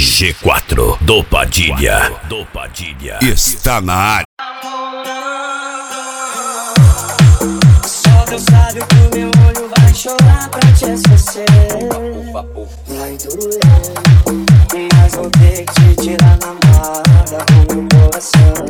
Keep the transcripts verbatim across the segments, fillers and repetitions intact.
G quatro do Padilha. Do Padilha. Está na área. Só Deus sabe que o meu olho vai chorar pra te esquecer. Vai doer, mas vou ter que te tirar na mala do meu coração.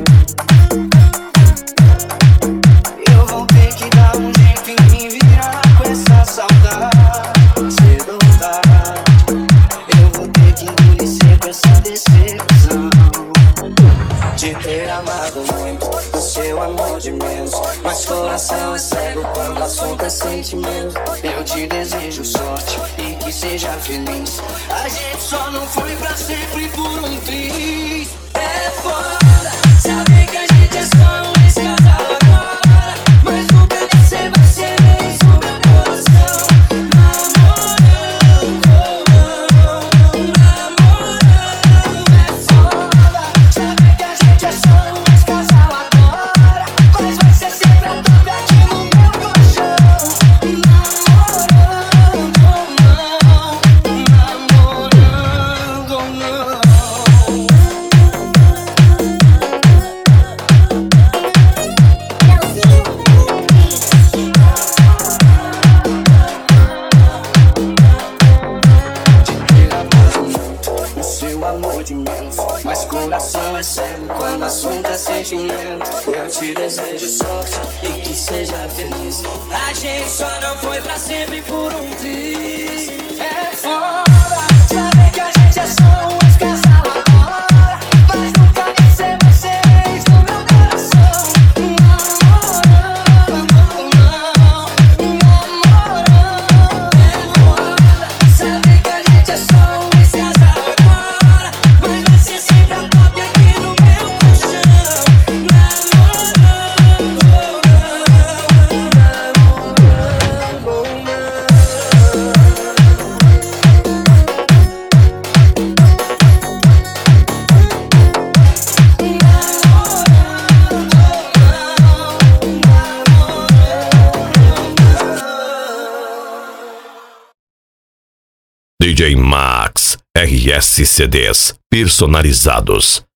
Eu vou ter que dar um jeito em me virar com essa saudade. Cedo ou tarde, eu vou ter que engolir seco essa decepção de ter amado muito, o seu amor de menos. Mas coração é cego quando o assunto é sentimento. Eu te desejo sorte e que seja feliz. A gente só não foi pra sempre por um triz. É foda saber que a gente é só um ex-casal agora, mas nunca você vai ser ex no meu coração. Namorando, namorando. É foda saber que a gente é só um ex-casal agora, mas vai ser sempre a top aqui no meu colchão. Namorando, não, namorando, não. O seu amor de menos, mas coração é cego quando o assunto é sentimento. Eu te desejo sorte e que seja feliz. A gente só não foi pra sempre por um triz. É foda saber que a gente é só um ex-casal agora, mas nunca você vai ser ex no meu coração. Namorando, não, namorando. É foda saber que a gente é só um ex-casal agora, mas vai ser sempre a top aqui no meu colchão. Namorando, D J Max R S C Ds personalizados.